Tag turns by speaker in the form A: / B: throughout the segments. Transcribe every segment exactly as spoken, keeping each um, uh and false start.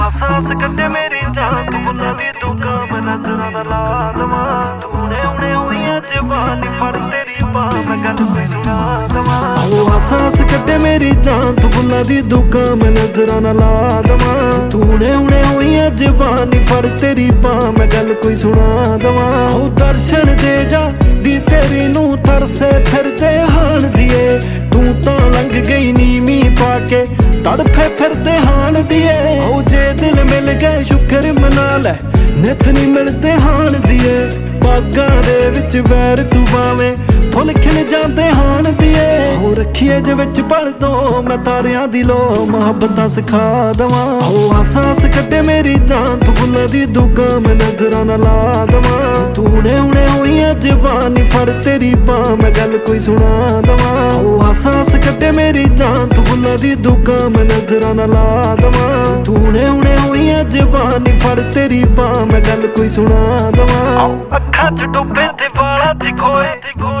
A: हस हस कटे मेरी जान तू फुल्लां दी दुकां मैं नजरां ना ला दवां तूने उणे होईयां जवानी फड़ तेरी बां मैं गल कोई सुणा दवां हस हस कटे मेरी जान तू फुल्लां दी दुकां मैं नजरां ना ला दवां तूने उणे होईयां जवानी फड़ तेरी बां मैं गल कोई सुणा दवां ओ दर्शन दे जा दी तेरी नूं तरसे फिरदे हाण दिए तू तां लंघ गई नीमी पाके तड़फे फिरदे हाण दिए ओ जे दिल मिल गए शुक्र मना लै नित नहीं मिलते हाण दिए बागां दे विच वैर तू भावें फुल खिल जाते हाण दिए ओ रखिए जे विच पल दो मैं तारियां दी लो मुहब्बतां सिखा दवां ओ हस हस कटे मेरी जान तू फुल्लां दी दुकां मैं नजरां ना ला दवां तूने उणे होईयां जवानी फड़ तेरी बां मैं गल कोई सुणा दवां ओ हस हस कटे मेरी जान तू फुल्लां दी दुकां मैं नजरां ना ला दवां तूने उणे होईयां जवानी फड़ तेरी बां मैं गल कोई सुणा दवां अखां च डुबे ते वाला च खोए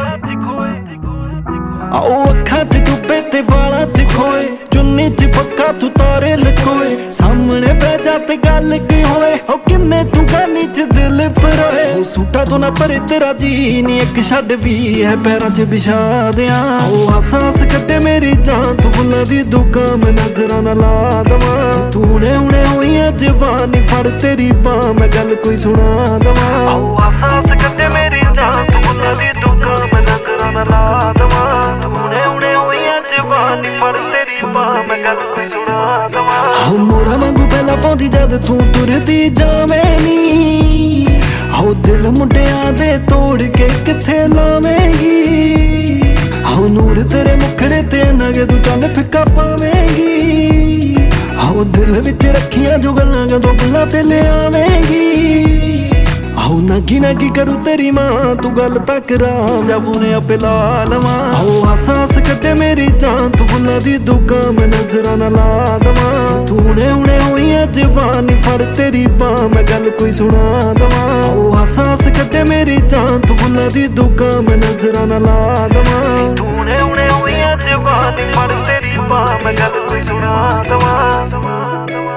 A: आओ अखां च डुबे ते वाला च खोए चुन्नी च पक्का तू तारे लकोए सामने बह जा ते गल की होए ओ किन्ने तू गानी च दिल परोए सूटा तो ना परे तेरा जी नी एक छड़ भी है पैरां च बिछा दियां ओ हस हस कटे मेरी जान तू फुल्लां दी दुकां मैं नजरां ना ला दवां तूने उणे होईयां जवानी फड़ तेरी बां मैं गल कोई सुणा दवां ओ हस हस कटे मेरी जान तू फुल्लां दी दुकां मैं नजरां ना ला दवां तूने उणे होईयां जवानी फड़ तेरी बां मैं गल कोई सुणा दवां ओ मोरा वांगू पहला पौंदी जद तू तुरदी जावें नी आओ दिल मुंडियां दे तोड़ के किथे लावेंगी आओ नूर तेरे मुखड़े ते नगे तू चंद फिक्का पावेंगी आओ दिल विच रखियां जो गल्लां कदों बुल्लां ते ले आवेंगी आओ नागी नागी करूं तेरी मां तू गल तक राम जा फोने आपे ला लवां आओ हस हस कटे मेरी जान तू फुल्लां दी दुकां मैं नजरां ना ला दवां तूने उणे होईयां जवानी फड़ तेरी बां मैं गल कोई सुणा दवां आओ हस हस कटे मेरी जान तू फुल्लां दी दुकां मैं नजरां ना ला दवां तूने उणे होईयां जवानी फड़ तेरी बां मैं गल कोई सुणा दवां